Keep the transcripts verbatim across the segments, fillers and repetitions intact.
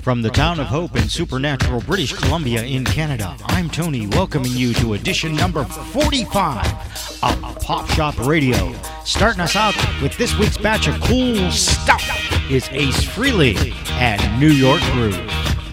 From the town of Hope in supernatural British Columbia in Canada, I'm Tony, welcoming you to edition number forty-five of Pop Shop Radio. Starting us out with this week's batch of cool stuff is Ace Frehley and New York Groove.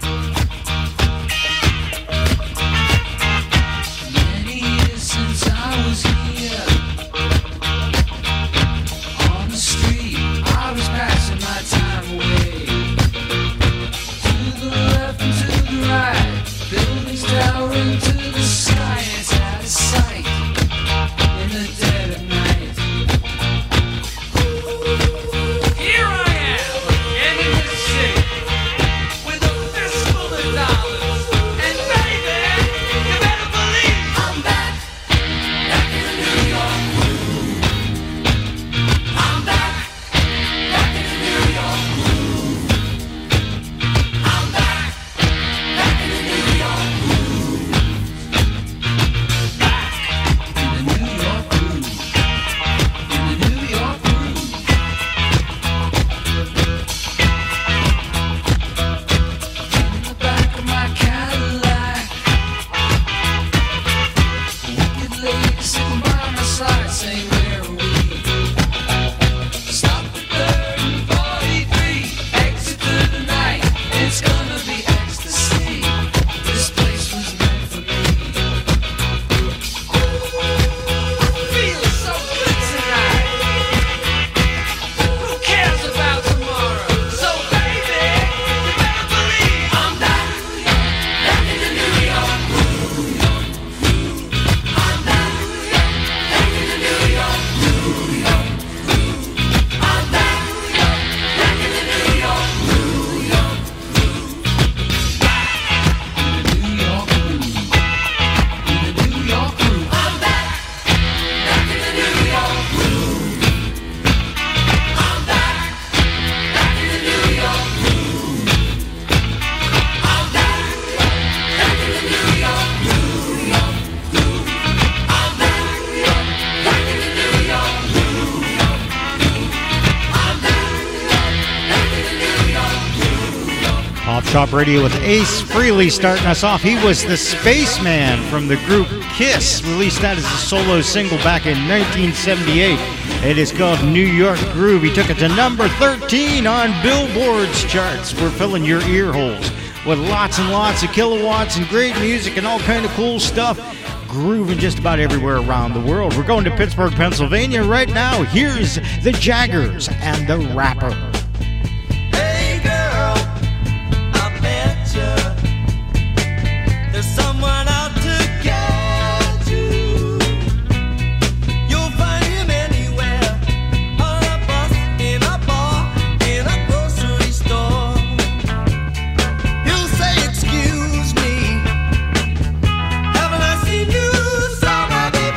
Shop Radio with Ace Frehley starting us off. He was the Spaceman from the group Kiss. Released that as a solo single back in nineteen seventy-eight. It is called New York Groove. He took it to number thirteen on Billboard's charts. We're filling your ear holes with lots and lots of kilowatts and great music and all kind of cool stuff. Grooving just about everywhere around the world. We're going to Pittsburgh, Pennsylvania right now. Here's the Jaggers and the Rapper.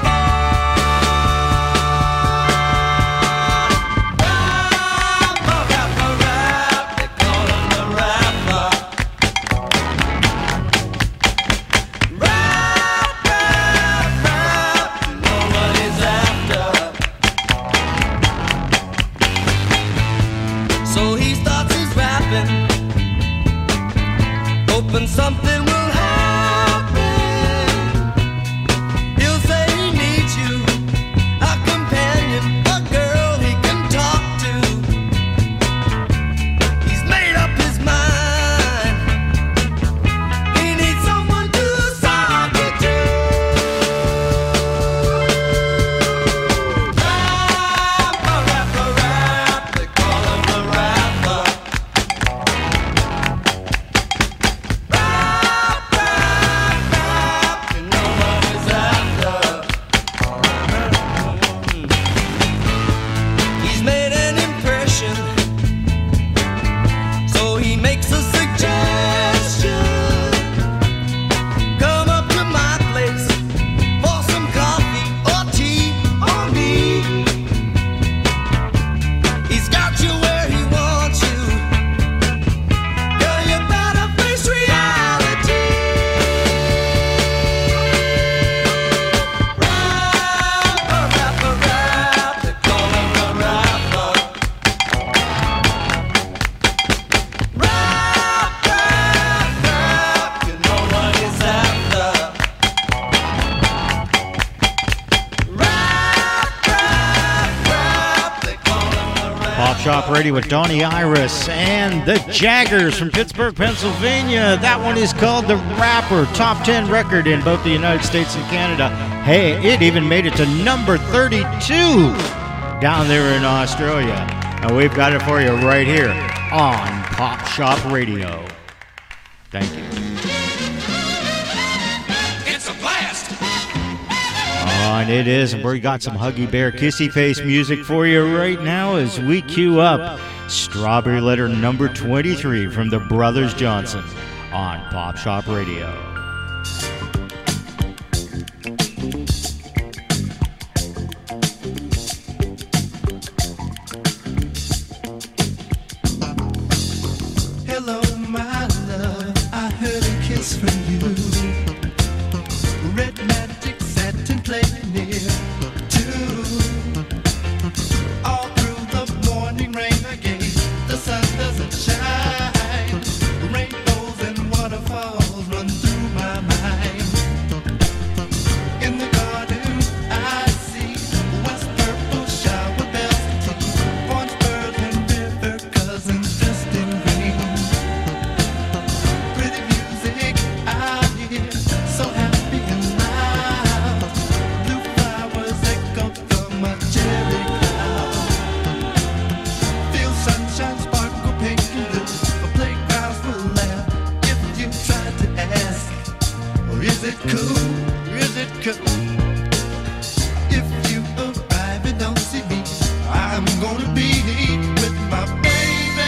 Bye. Shop Radio with Donnie Iris and the Jaggers from Pittsburgh, Pennsylvania. That one is called The Rapper, top ten record in both the United States and Canada. Hey, it even made it to number thirty-two down there in Australia. And we've got it for you right here on Pop Shop Radio. Thank you. It's a blast! Oh, and it is. And we got some Huggy Bear Kissy Face music for you right now as we queue up Strawberry Letter number twenty-three from the Brothers Johnson on Pop Shop Radio. Hello, my love, I heard a kiss from you. Red magic satin play near too. All through the morning rain again, the sun doesn't shine. Rainbows and waterfalls run through my mind. In the garden I see west purple shower bells and tea. Orange birds and river cousins dressed in green. Pretty music I hear, so happy and loud. Blue flowers echo from a cherry cloud. Feel sunshine sparkle pink and blue. Playgrounds will laugh if you try to ask, or is it cool? Is it cool? If you arrive and don't see me, I'm gonna be with my baby.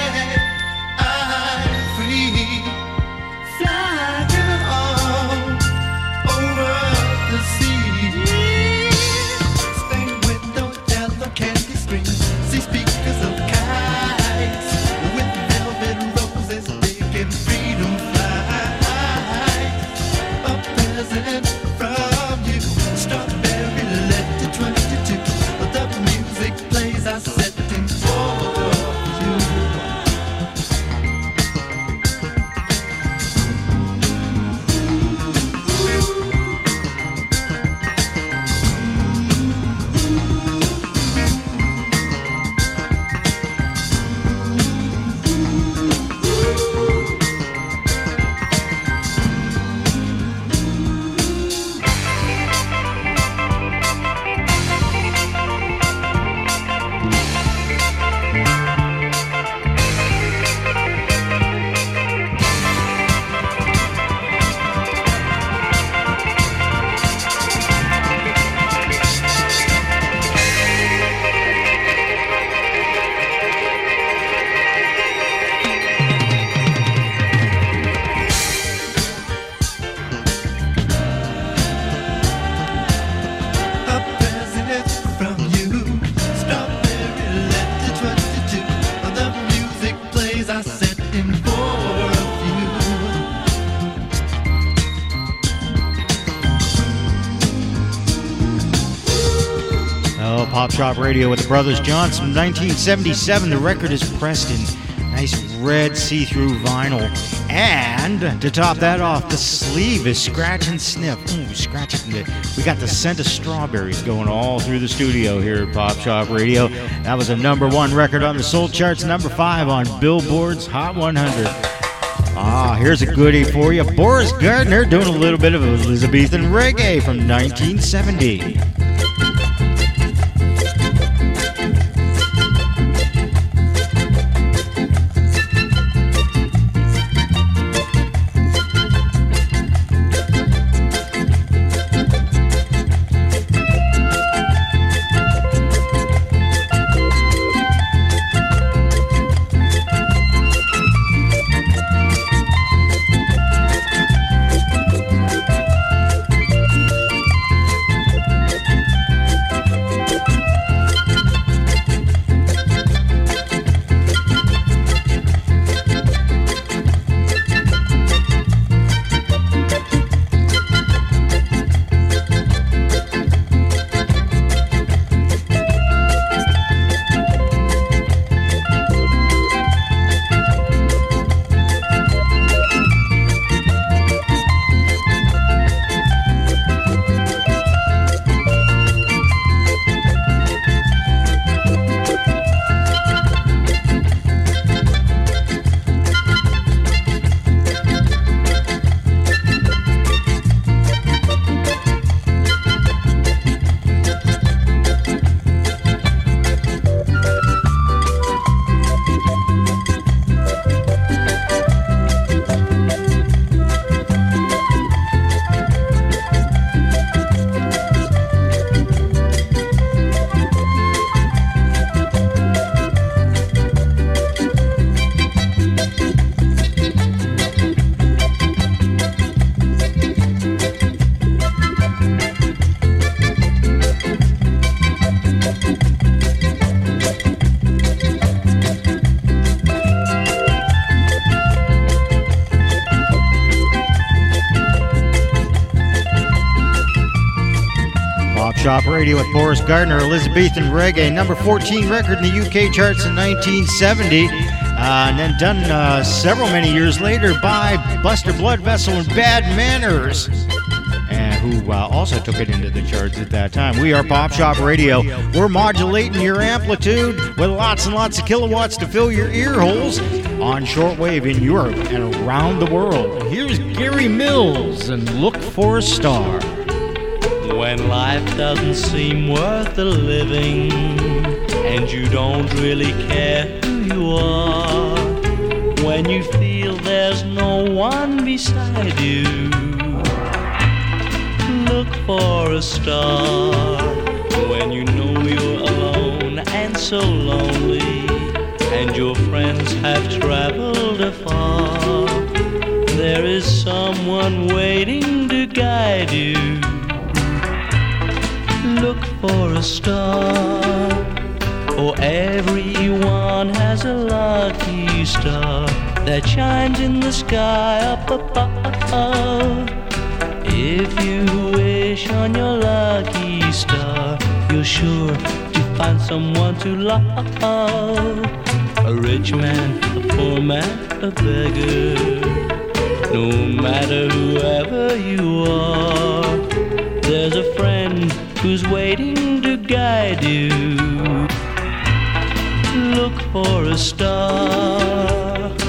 I'm free, flying all over the sea. Stained window, yellow candy screen. See speakers of kites with velvet roses, taking freedom flight. A present from you, strawberry letter twenty-two. The music plays, I set in for you. A present from you, strawberry letter twenty-two. The music plays, I set in for you. Oh, Pop Shop Radio with the Brothers Johnson, nineteen seventy-seven. The record is pressed in nice red see-through vinyl. And to top that off, the sleeve is scratch and sniff. Ooh, scratch it. We got the scent of strawberries going all through the studio here at Pop Shop Radio. That was a number one record on the soul charts, number five on Billboard's Hot one hundred. Ah, here's a goodie for you. Boris Gardner doing a little bit of Elizabethan reggae from nineteen seventy. Shop Radio with Boris Gardner, Elizabethan Reggae, number fourteen record in the U K charts in nineteen seventy, uh, and then done uh, several many years later by Buster Bloodvessel and Bad Manners, and who uh, also took it into the charts at that time. We are Pop Shop Radio. We're modulating your amplitude with lots and lots of kilowatts to fill your ear holes on shortwave in Europe and around the world. Here's Gary Mills and Look for a Star. When life doesn't seem worth the living and you don't really care who you are, when you feel there's no one beside you, look for a star. When you know you're alone and so lonely and your friends have traveled afar, there is someone waiting to guide you. Look for a star, for everyone has a lucky star that shines in the sky up above. If you wish on your lucky star, you're sure to find someone to love. A rich man, a poor man, a beggar, no matter whoever you are, there's a friend who's waiting to guide you. Look for a star.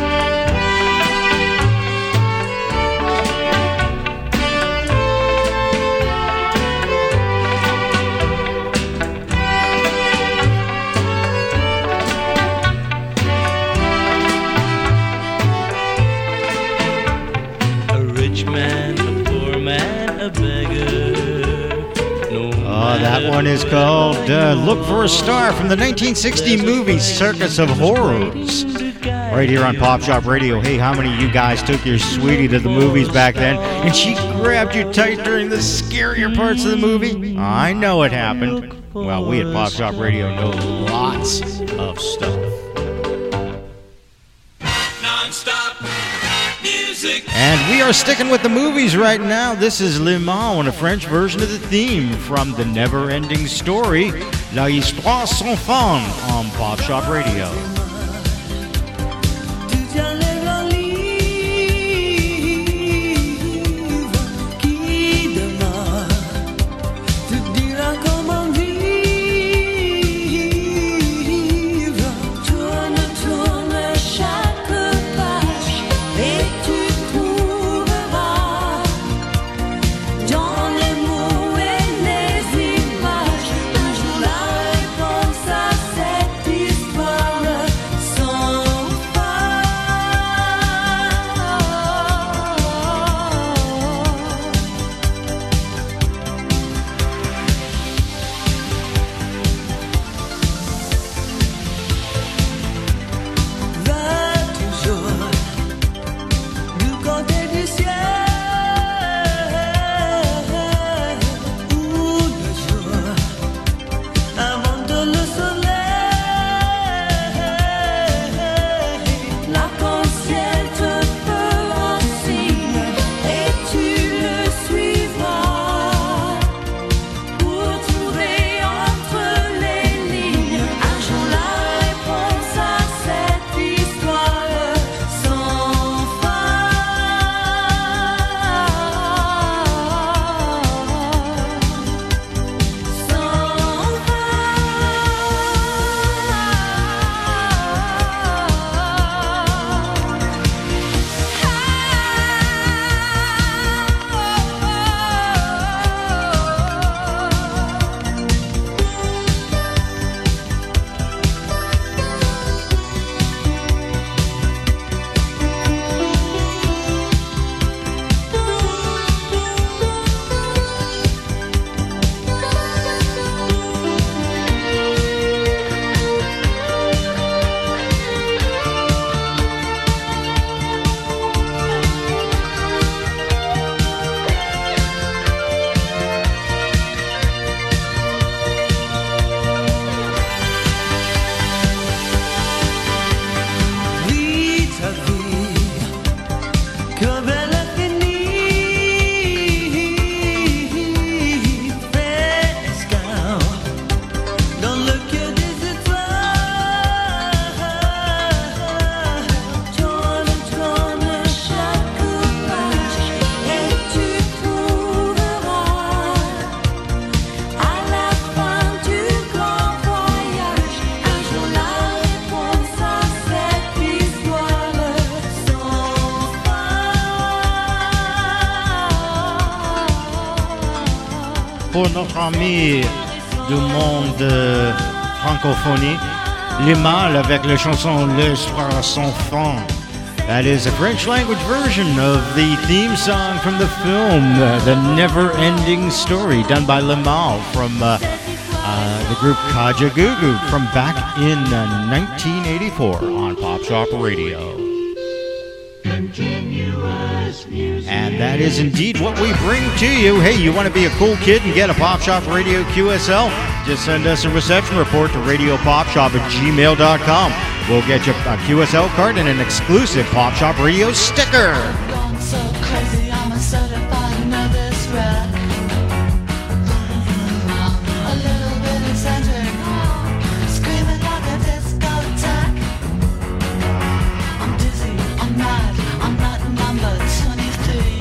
A rich man, a poor man, a beggar. Oh, that one is called uh, Look for a Star from the nineteen sixty movie Circus of Horrors. Right here on Pop Shop Radio. Hey, how many of you guys took your sweetie to the movies back then and she grabbed you tight during the scarier parts of the movie? I know it happened. Well, we at Pop Shop Radio know lots of stuff. Non-stop music. And we are sticking with the movies right now. This is Le Mans, a French version of the theme from The Never-Ending Story, La Histoire Sans Fin, on Pop Shop Radio. pour notre ami du monde de francophonie, Limahl avec la chanson L'Histoire sans fin. That is a French language version of the theme song from the film uh, The Never Ending Story, done by Limahl from uh, uh, the group Kajagoogoo from back in uh, nineteen eighty-four on Pop Shop Radio. And that is indeed what we bring to you. Hey, you want to be a cool kid and get a Pop Shop Radio Q S L? Just send us a reception report to radio pop shop at gmail dot com. We'll get you a Q S L card and an exclusive Pop Shop Radio sticker. Gone so crazy, I'm a certified nervous wreck. A little bit eccentric, screaming like a discotheque. I'm dizzy, I'm mad, I'm not number twenty-three.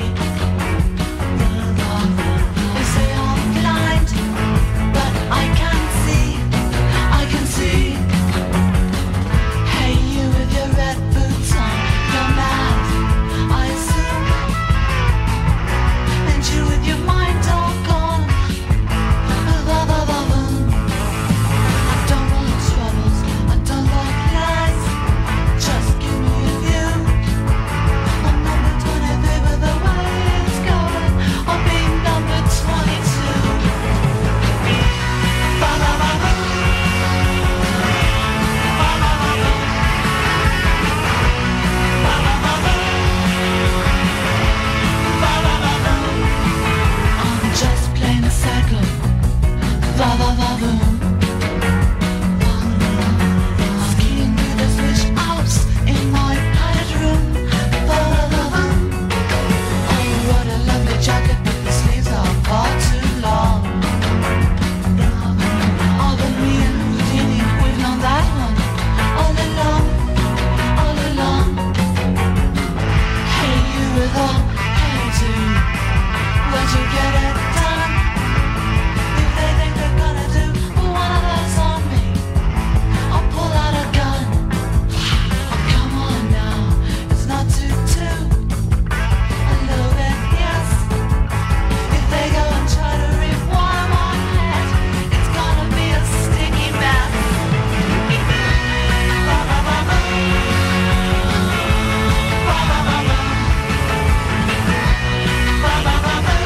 They say I'm blind, but I can see, I can see. Hey, you with your red boots on, you're mad, I assume. And you with your mind all gone, blah, blah, blah, boom. I don't want troubles, I don't like lies, just give me a view. I'm number twenty-three, but the way it's going, I'll be number twenty-two. Blah, blah, blah, boom. Blah, blah, blah, boom. Blah, blah, blah, boom. Blah, blah, blah, boom. I'm just playing a circle. Blah, blah, blah, boom. Skiing through the Swiss Alps in my padded room. Blah, blah, blah, boom. Oh, what a lovely jacket, but the sleeves are far too long. All the me and Houdini, we've known that one all along, all along. Hey, you with all attitude, where'd you get it done? If they think they're gonna do one of those on me, I'll pull out a gun. Oh, come on now, it's not too too. A little bit, yes. If they go and try to rewire my head, it's gonna be a sticky mess. Blah, blah, blah, blah. Blah, blah, blah, blah. Blah, blah, blah, blah.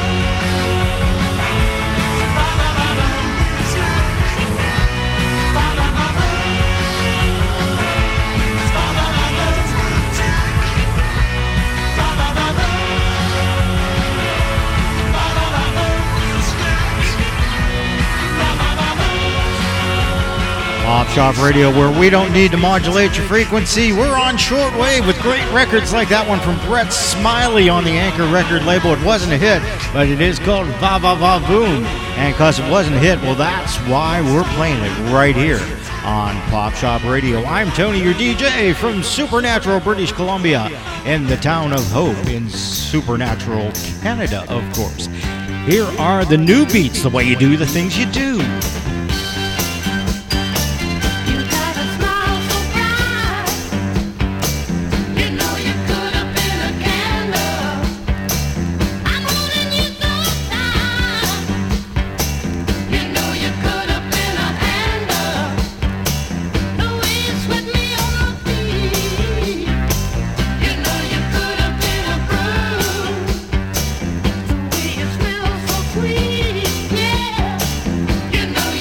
Blah, blah, blah, blah. Blah, blah, blah, blah. Blah, blah, blah, blah. Blah, blah, blah, blah. Pop Shop Radio, where we don't need to modulate your frequency. We're on shortwave with great records like that one from Brett Smiley on the Anchor record label. It wasn't a hit, but it is called Va Va Va Boom. And because it wasn't a hit, well, that's why we're playing it right here on Pop Shop Radio. I'm Tony, your D J from Supernatural, British Columbia, in the town of Hope in Supernatural, Canada, of course. Here are the new beats, the way you do the things you do. You got a smile so bright. You know you could have been a candle. I'm holding you so tight. You know you could have been a handle. The way you swept me on my feet. You know you could have been a groove. The way you smell so sweet, yeah. You know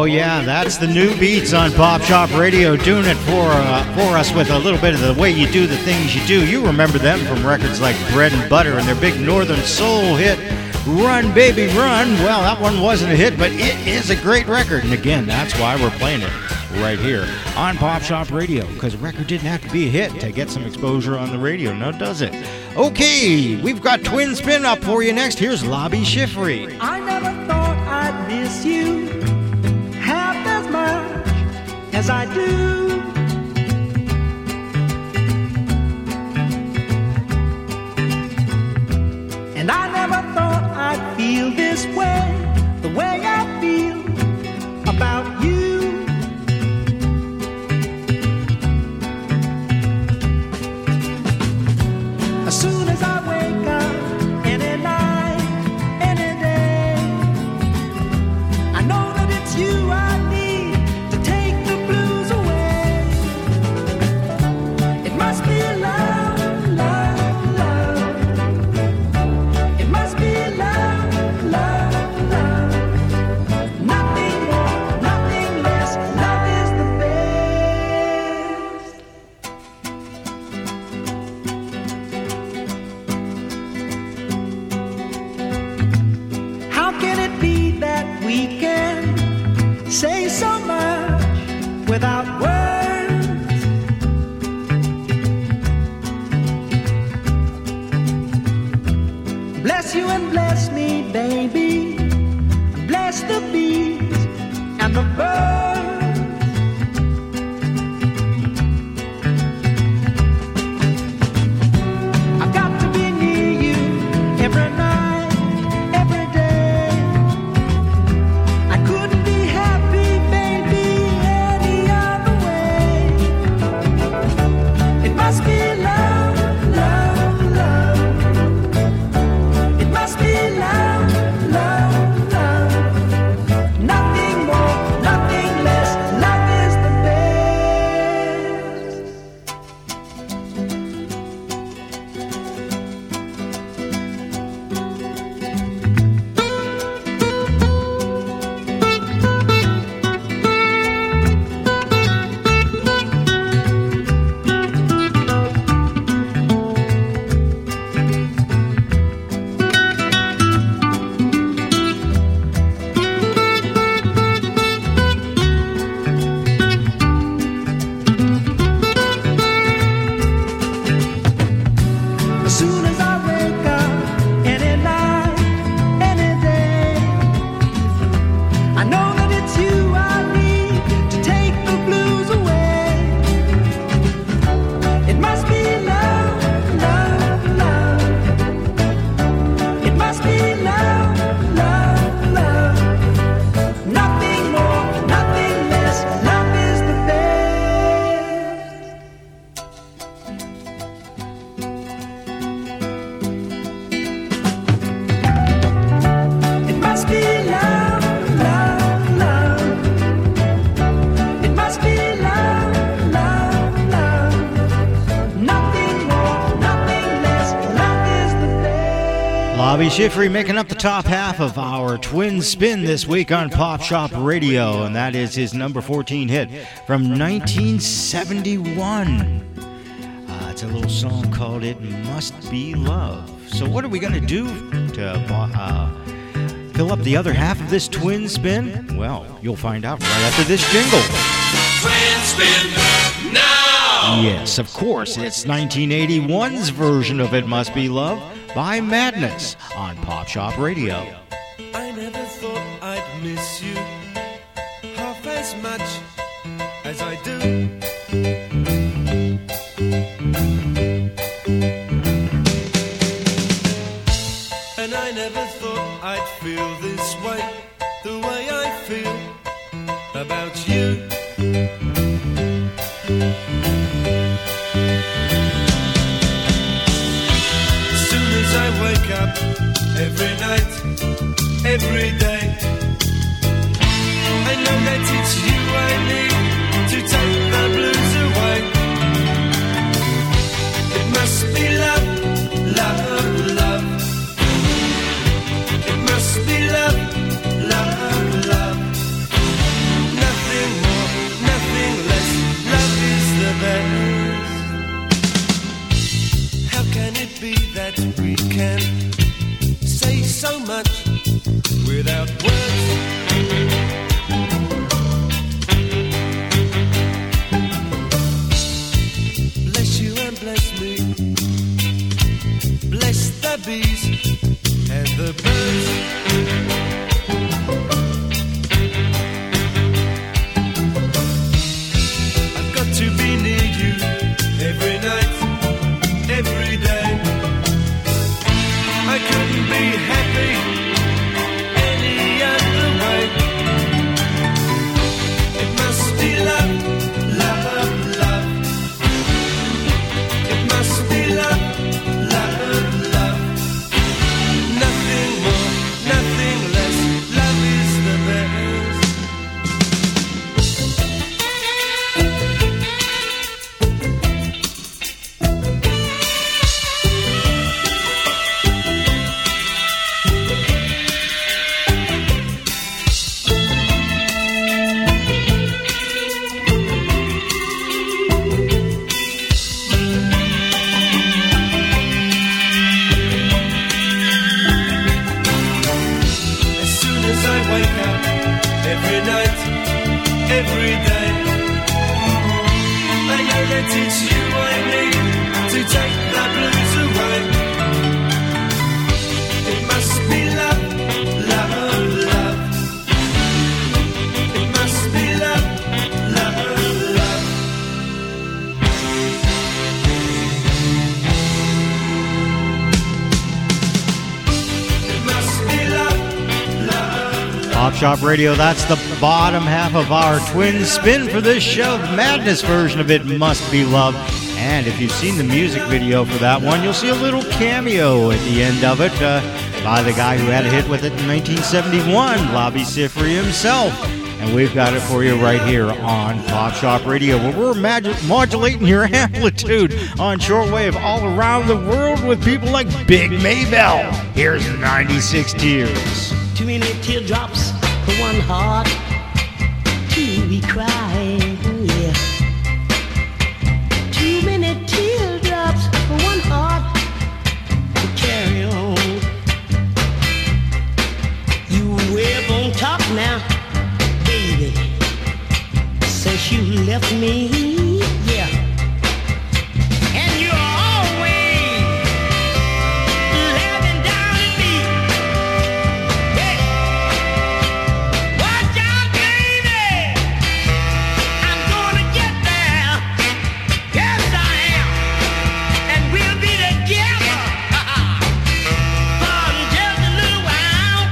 Oh yeah, that's the new beats on Pop Shop Radio, doing it for uh, for us with a little bit of the way you do the things you do. You remember them from records like Bread and Butter and their big Northern Soul hit, Run Baby Run. Well, that one wasn't a hit, but it is a great record. And again, that's why we're playing it right here on Pop Shop Radio, because a record didn't have to be a hit to get some exposure on the radio, now does it? Okay, we've got Twin Spin up for you next. Here's Lobby Schifrin. I never thought I'd miss you half as much as I do. And I never thought I'd feel this way, the way I feel about you. As soon as I wake up, any night, any day, I know that it's you I need to take the blues away. It must be love, love, love. It must be love, love, love. Nothing more, nothing less. Love is the best. How can it be that we can say so much without words? Bless you and bless me, baby. Bless the bees and the birds. I've got to be near you every night, every day. I couldn't be happy, baby, any other way. It must be love, love, love. It must be love, love, love. Nothing more, nothing less. Love is the best. As soon as I wake up, any night, any day, I know that it's you I need to take the blues away. It must be love, love, love. It must be love, love, love. Nothing more, nothing less. Love is the best. It must be love, love, love. It must be love, love, love. Nothing more, nothing less. Love is the best. Lobby Schifrin making up the top half of our Twin Spin this week on Pop Shop Radio, and that is his number fourteen hit from nineteen seventy-one. Uh, it's a little song called It Must Be Love. So what are we going to do to uh, fill up the other half of this Twin Spin? Well, you'll find out right after this jingle. Twin Spin now! Yes, of course, it's nineteen eighty-one's version of It Must Be Love by Madness on Pop Shop Radio. I never thought I'd miss you half as much as I do. And I never thought I'd feel this way, the way I feel about you. As soon as I wake up, every night, every day, I know that it's you I need to take the blues away. It must be love, love, love. It must be love, love, love. be that we can say so much without words. Bless you and bless me. Bless the bees and the birds. I've got to be near you every night, every day. I couldn't be happy any other way. It must be love, love, love. It must be love, love, love. Nothing more, nothing less. Love is the best. As soon as I wake up, every night, every day, I know that it's you I need to take the blues away. It must be love, love, love. It must be love, love, love. It must be love, love. Pop Shop Radio, that's the bottom half of our twin spin for this show. Madness version of It Must Be Love. And if you've seen the music video for that one, you'll see a little cameo at the end of it uh, by the guy who had a hit with it in nineteen seventy-one, Bobby Sifri himself. And we've got it for you right here on Pop Shop Radio, where we're madu- modulating your amplitude on shortwave all around the world with people like Big Maybell. Here's ninety-six Tears. Too many teardrops for one heart to be crying, yeah. Too many teardrops for one heart to carry on. You way up on top now, baby, since you left me, yeah. And you're always laughing down at me. Hey, watch out, baby. I'm gonna get there. Yes, I am. And we'll be together for just a little while.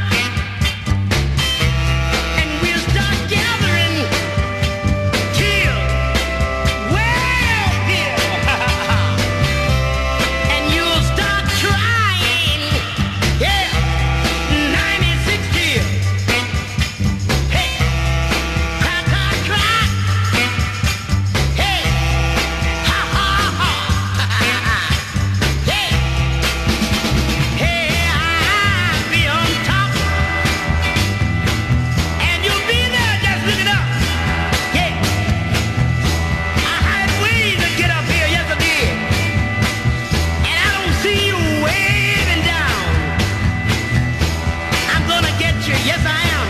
And we'll start gathering till well here. And you'll start trying. Yeah, ninety-six tears. Hey, cry, cry, cry. Hey, ha, ha, ha. Hey, hey, I'll be on top. And you'll be there, just look it up. Yeah, I had ways to get up here, yes I did. And I don't see you waving down. I'm gonna get you, yes I am.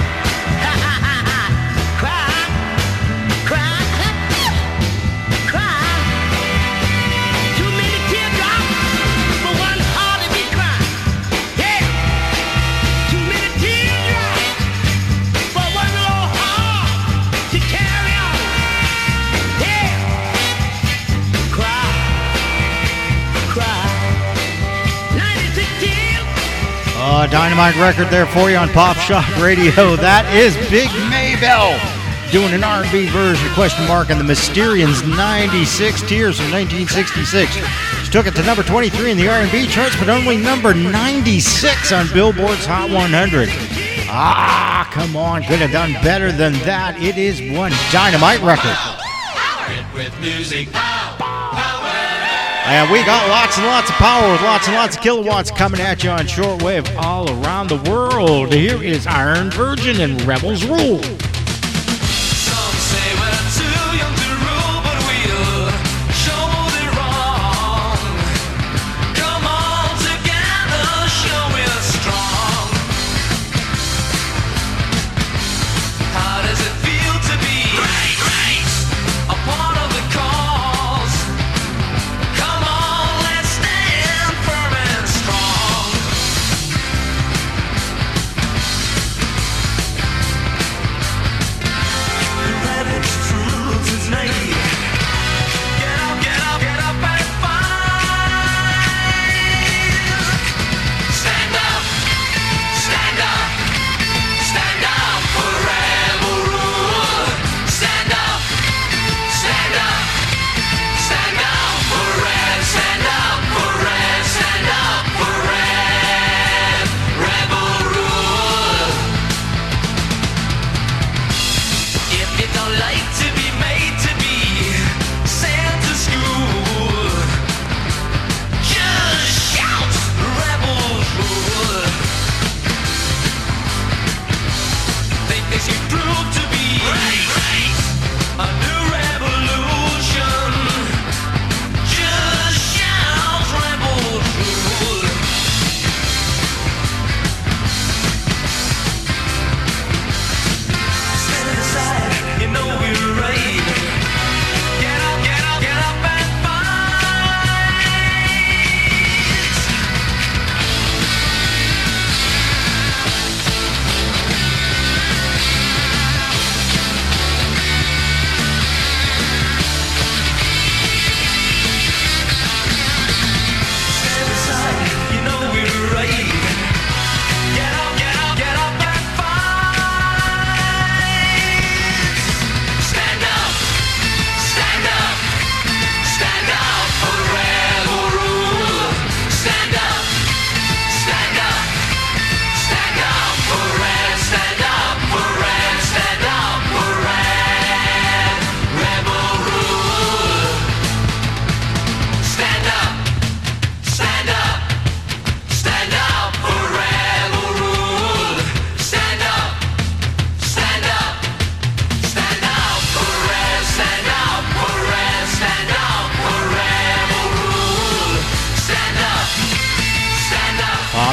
Cry, cry, cry. Too many teardrops for one heart to be crying. Yeah, too many teardrops for one little heart to carry on. Yeah, cry, cry. ninety-six tears. Uh, dynamite record there for you on Pop Shop Radio. That is Big Maybell doing an R and B version of Question Mark and the Mysterians' ninety-six Tears from nineteen sixty-six. She took it to number twenty-three in the R and B charts, but only number ninety-six on Billboard's Hot one hundred. Ah, come on, could have done better than that. It is one dynamite record. With music, pow, power. And we got lots and lots of power with lots and lots of kilowatts coming at you on shortwave all around the world. Here is Iron Virgin and Rebels Rule. Some say we're too young to rule, but we'll show they're wrong. Come on.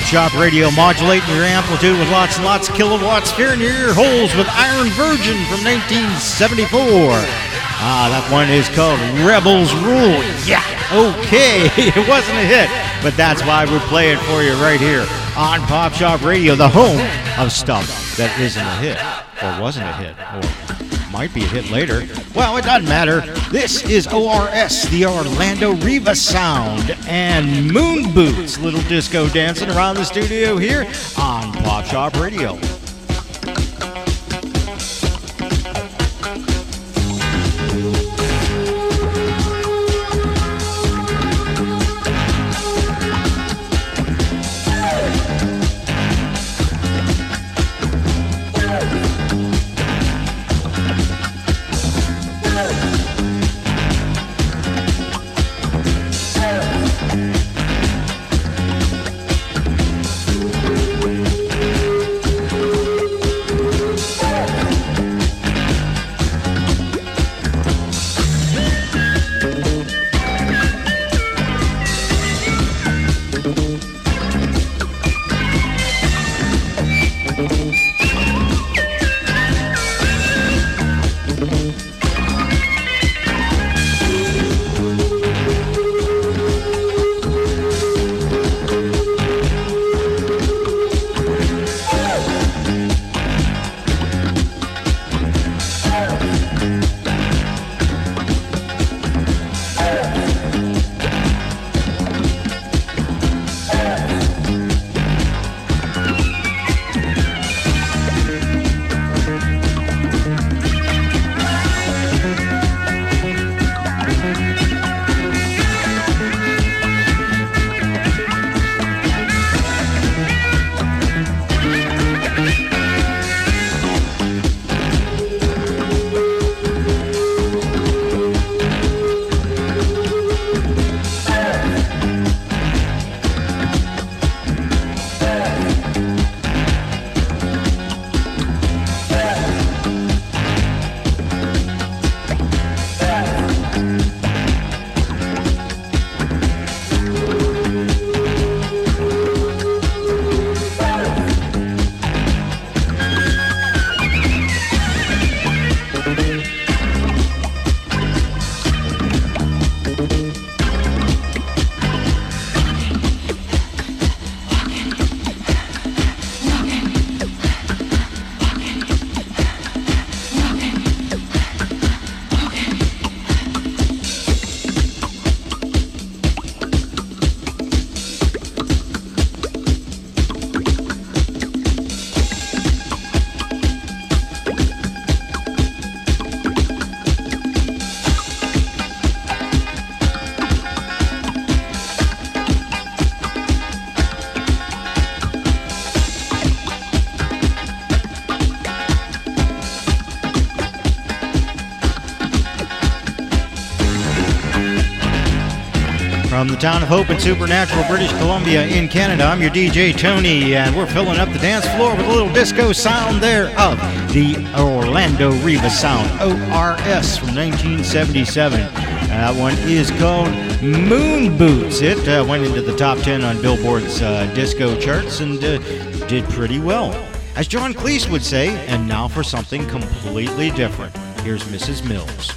Shop Radio, modulating your amplitude with lots and lots of kilowatts, steering your ear holes with Iron Virgin from nineteen seventy-four. Ah, that one is called Rebels Rule. Yeah, okay, it wasn't a hit, but that's why we're playing for you right here on Pop Shop Radio, the home of stuff that isn't a hit, or wasn't a hit, or might be a hit later. Well, it doesn't matter. This is O R S, the Orlando Riva Sound, and Moon Boots, little disco dancing around the studio here on Pop Shop Radio. From the town of Hope in Supernatural, British Columbia in Canada, I'm your D J Tony, and we're filling up the dance floor with a little disco sound there of the Orlando Riva Sound, O R S, from nineteen seventy-seven. And that one is called Moon Boots. It uh, went into the top ten on Billboard's uh, disco charts and uh, did pretty well. As John Cleese would say, and now for something completely different. Here's Missus Mills.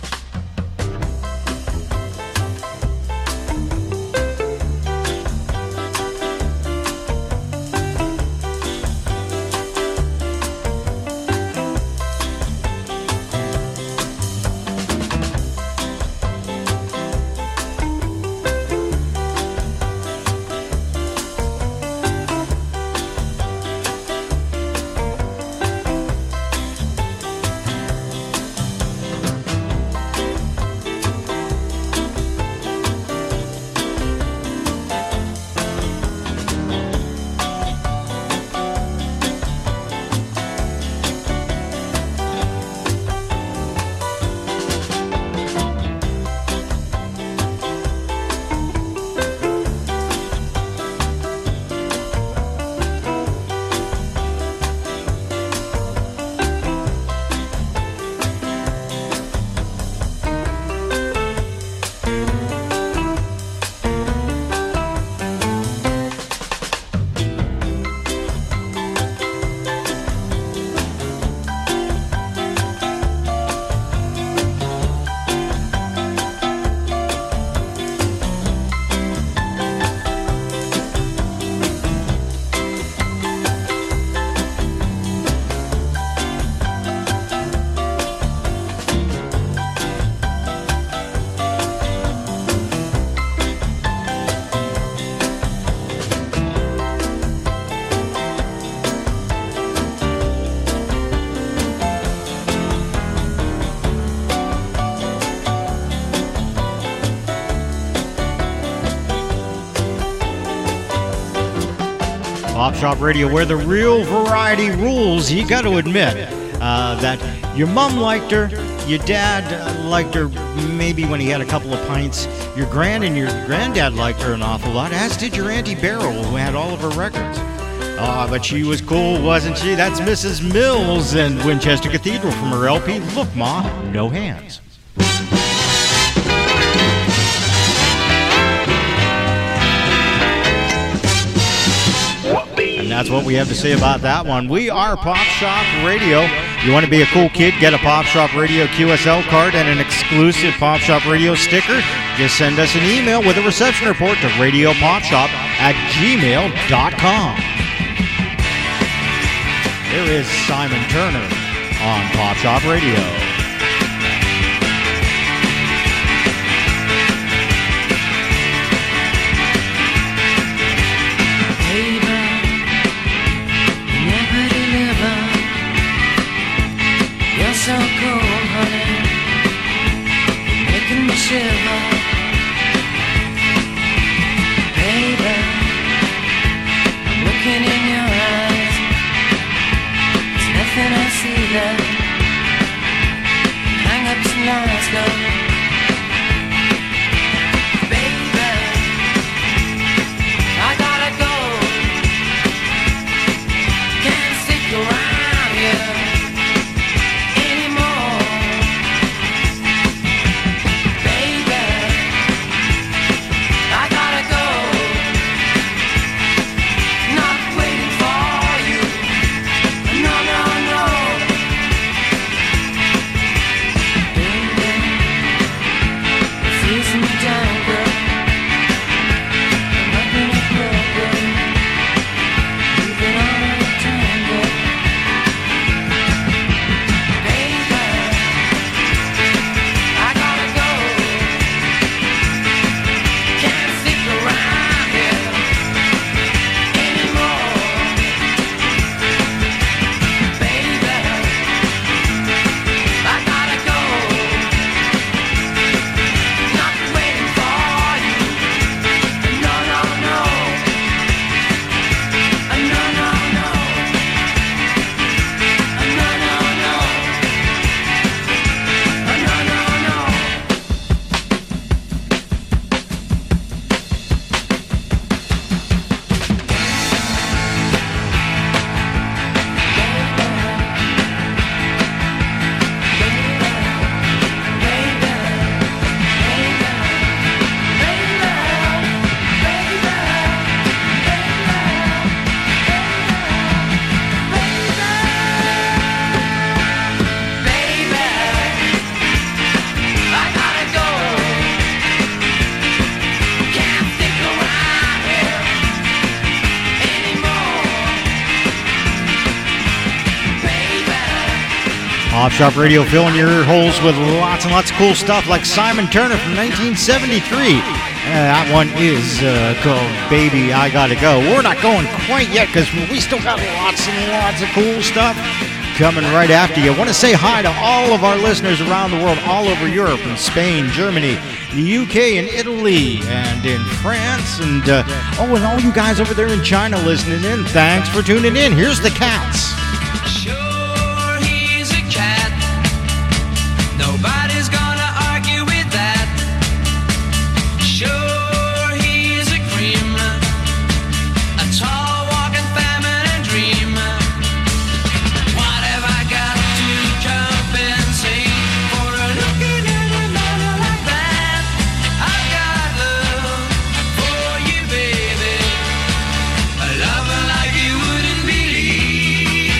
Pop Shop Radio, where the real variety rules. You got to admit uh, that your mom liked her, your dad uh, liked her maybe when he had a couple of pints, your grand and your granddad liked her an awful lot, as did your Auntie Beryl, who had all of her records. Ah, but she was cool, wasn't she? That's Missus Mills and Winchester Cathedral from her L P, Look Ma, No Hands. And that's what we have to say about that one. We are Pop Shop Radio. You want to be a cool kid, get a Pop Shop Radio Q S L card and an exclusive Pop Shop Radio sticker? Just send us an email with a reception report to radiopopshop at gmail dot com. Here is Simon Turner on Pop Shop Radio. Baby, never deliver. You're so cold, honey, making me shiver. Baby, I'm looking in your eyes. There's nothing I see there. Hang up some lights, go. Baby, I gotta go. Can't stick around here anymore. Baby, I gotta go. Not waiting for you. No, no, no. Baby, it's easing me down, girl. I'm up in a club, girl. You've been on a time, girl. Baby, I gotta go. Can't stick around here anymore. Baby, I gotta go. Not waiting for you. No, no, no. No, no, no. No, no, no. No, no, no. Pop Shop Radio filling your ear holes with lots and lots of cool stuff like Simon Turner from nineteen seventy-three. Uh, that one is uh, called Baby, I Gotta Go. We're not going quite yet because we still got lots and lots of cool stuff coming right after you. I want to say hi to all of our listeners around the world, all over Europe, in Spain, Germany, the U K, and Italy, and in France, and uh, oh, and all you guys over there in China listening in. Thanks for tuning in. Here's the Cats. Sure, he's a cat. Nobody's gonna argue with that. Sure, he's a cream. A tall, walking, feminine dream. What have I got to compensate for looking at another like that? I've got love for you, baby. A love like you wouldn't believe.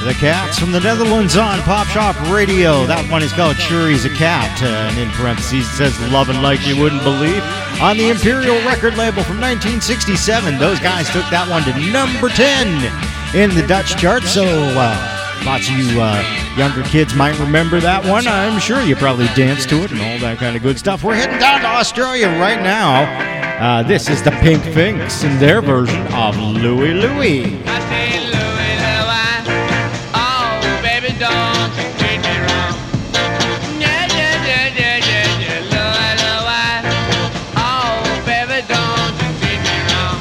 The Cats from the Netherlands on Pop Shop Radio. That one is called Sure He's a Cat. Uh, and in parentheses it says Lovin' Like You Wouldn't Believe. On the Imperial record label from nineteen sixty-seven. Those guys took that one to number ten in the Dutch chart. So uh, lots of you uh, younger kids might remember that one. I'm sure you probably danced to it and all that kind of good stuff. We're heading down to Australia right now. Uh, this is the Pink Finks in their version of Louie Louie. I say, Louie, Louie, oh, baby, don't you treat me wrong. Yeah, yeah, yeah, yeah, yeah, yeah, Louie, Louie, oh, baby, don't you treat me wrong.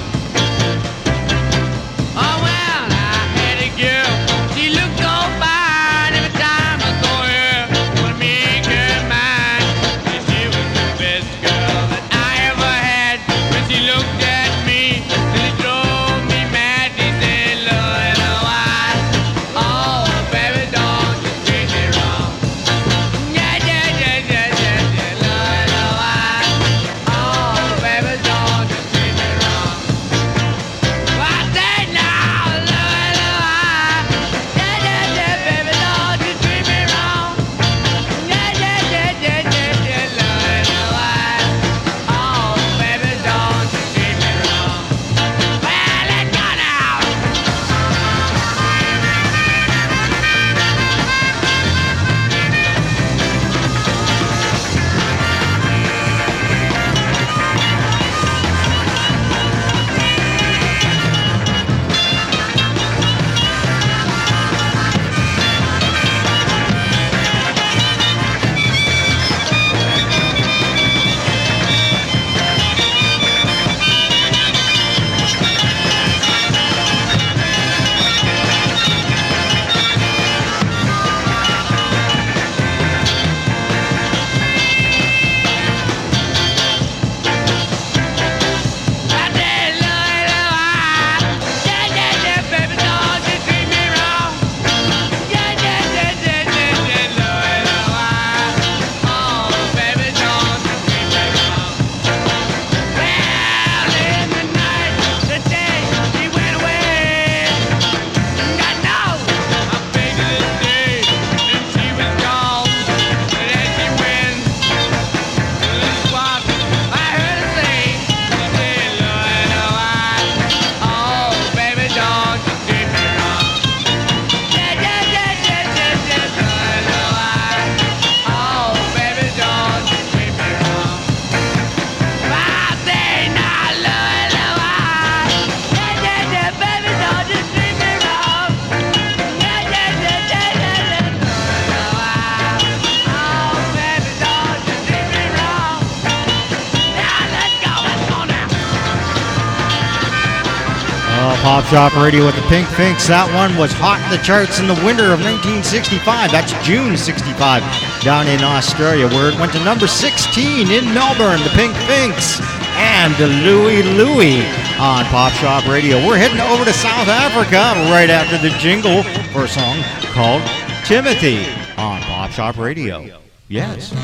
Oh, well, I had a girl, she looked so fine every time I saw her. Wanna make her mine, and she was the best girl that I ever had. When she looked at me, and it drove me mad. She said, Louie, Louie, oh, baby, don't you treat me wrong. Yeah, yeah, yeah, yeah, yeah, yeah, Louie, Louie, oh, baby, don't you treat me wrong. Well, I say now, Louie, Louie, yeah, yeah, yeah, baby, don't you treat me wrong. Yeah, yeah, yeah, yeah, yeah, yeah, Louie, Louie, oh, baby, don't you treat me wrong. Well, let's go now. I said, Louie, Louie, yeah, yeah, yeah, baby, don't you treat me wrong. Yeah, yeah, yeah, yeah, yeah, yeah, Louie, Louie, oh, baby, don't you treat me wrong. Well, in the night, the day she went away, I know I'm thinking the day that she was gone. And as she went to the spot, I heard her say, she said, Louie, Louie, oh, baby, don't you treat me wrong. Yeah, yeah, yeah, yeah, yeah, yeah, Louie, Louie, oh, baby, don't you treat me wrong. I say now, Louie, Louie, yeah, yeah, yeah, baby, don't you treat me wrong. Yeah, yeah, yeah, yeah, yeah, yeah, Louie, Louie, oh, baby, don't you treat me wrong. Now let's go, let's go now. Oh, Pop Shop Radio with the Pink Finks. That one was hot in the charts in the winter of nineteen sixty-five. That's June sixty-five down in Australia, where it went to number sixteen in Melbourne. The Pink Finks and Louie Louie on Pop Shop Radio. We're heading over to South Africa right after the jingle for a song called Timothy on Pop Shop Radio. Yes.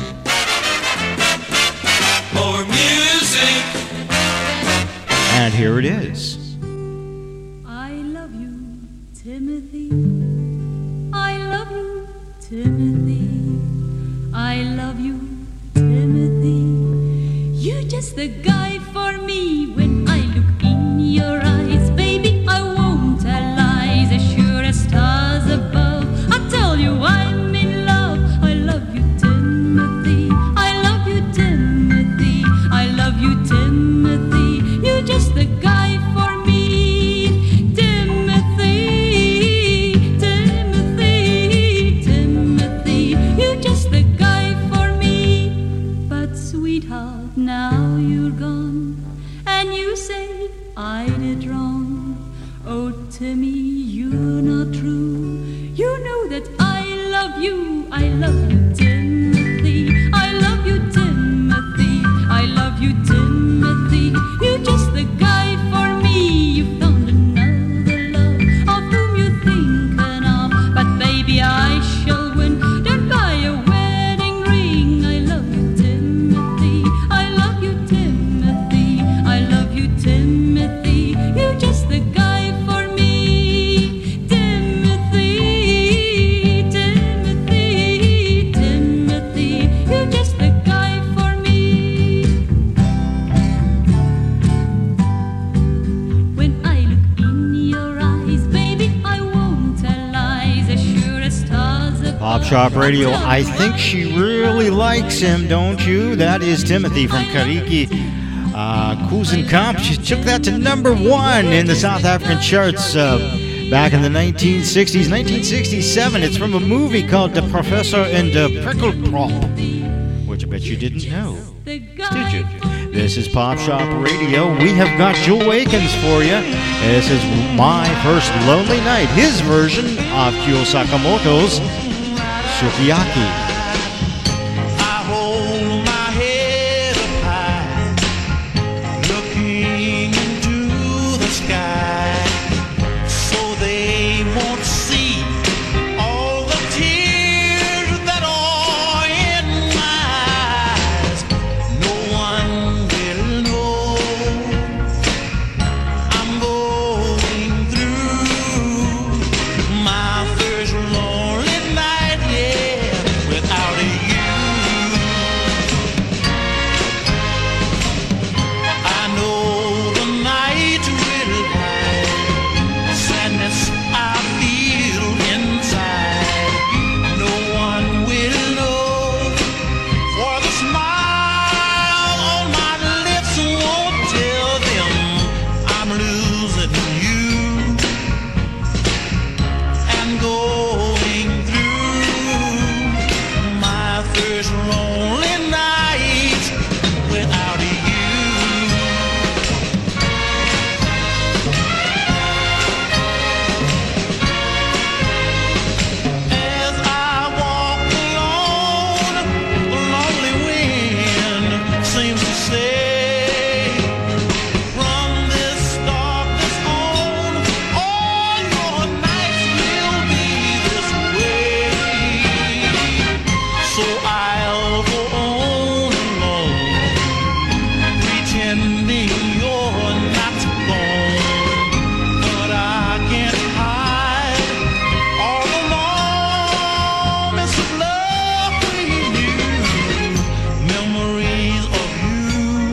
More music. And here it is. I love you, Timothy. I love you, Timothy. I love you, Timothy. You're just the guy for me. When I look in your eyes, baby, I won't tell lies. As sure as stars above, I tell you I'm in love. I love you, Timothy. I love you, Timothy. I love you, Timothy. You're just the guy for me. Timothy, Timothy, Timothy. You're just the guy for me. But sweetheart, now you're gone, and you say I did wrong. Oh, Timmy, you're not true. You know that I love you. I love you, Timothy. I love you, Timothy. I love you, Timothy. You're just the guy for me. You found another love of whom you're thinking of, but baby, I shall win. Don't buy a wedding ring. I love you, Timothy. I love you, Timothy. I love you, Timothy. You're just the guy for me. Timothy, Pop Shop Radio. I think she really likes him, don't you? That is Timothy from Kariki uh, Kuzenkamp. She took that to number one in the South African charts uh, back in the nineteen sixties. nineteen sixty-seven. It's from a movie called The Professor and the Prikkelprop, which I bet you didn't know. Did you? This is Pop Shop Radio. We have got Jewel Akins for you. This is My First Lonely Night, his version of Kyo Sakamoto's Sukiyaki. I hold my head up high, looking into the sky, so they won't see all the tears that are in my eyes. No one will know I'm going through my first lonely night, yeah, without you. I know the night will hide sadness I feel inside. No one will know, for the smile on my lips won't tell them I'm losing you and going through my first lonely night without you. As I walk alone, the lonely wind seems to say, from this darkness on, all your nights will be this way. So I'll go on alone, pretending you're not gone, but I can't hide all the moments of love we knew, memories of you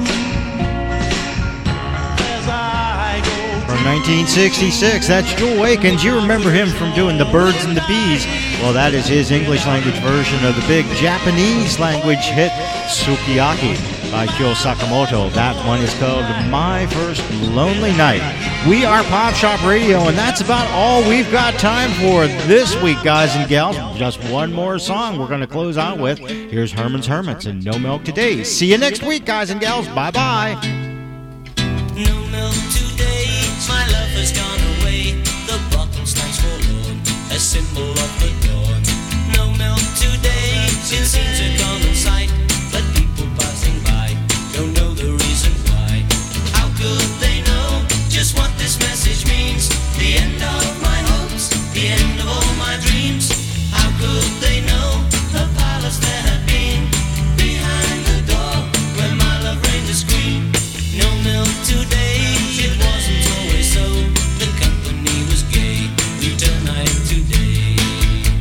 as I go. From nineteen sixty-six, that's Jewel Akins. You remember him from doing The Birds and the Bees. Well, that is his English language version of the big Japanese language hit Sukiyaki by Kyo Sakamoto. That one is called My First Lonely Night. We are Pop Shop Radio, and that's about all we've got time for this week, guys and gals. Just one more song we're going to close out with. Here's Herman's Hermits and No Milk Today. See you next week, guys and gals. Bye-bye. No milk today, my love has gone away. The bottle stands forlorn, a symbol of the dawn. No milk today, it seems a common sight, but people passing by don't know the reason why. How could they know just what this message means? The end of my hopes, the end of all my dreams. How could they know the palace there had been behind the door where my love reigned as queen? No milk today, it wasn't always so. The company was gay, we turn night today.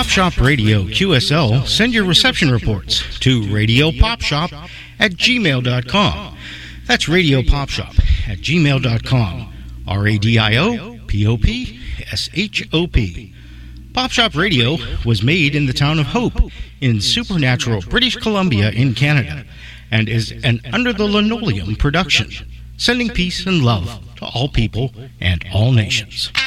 Pop Shop Radio Q S L, send your reception reports to radio pop shop at gmail dot com. That's Radio Pop Shop at gmail dot com. R A D I O P O P S H O P. Pop Shop Radio was made in the town of Hope in supernatural British Columbia in Canada and is an Under the Linoleum production, sending peace and love to all people and all nations.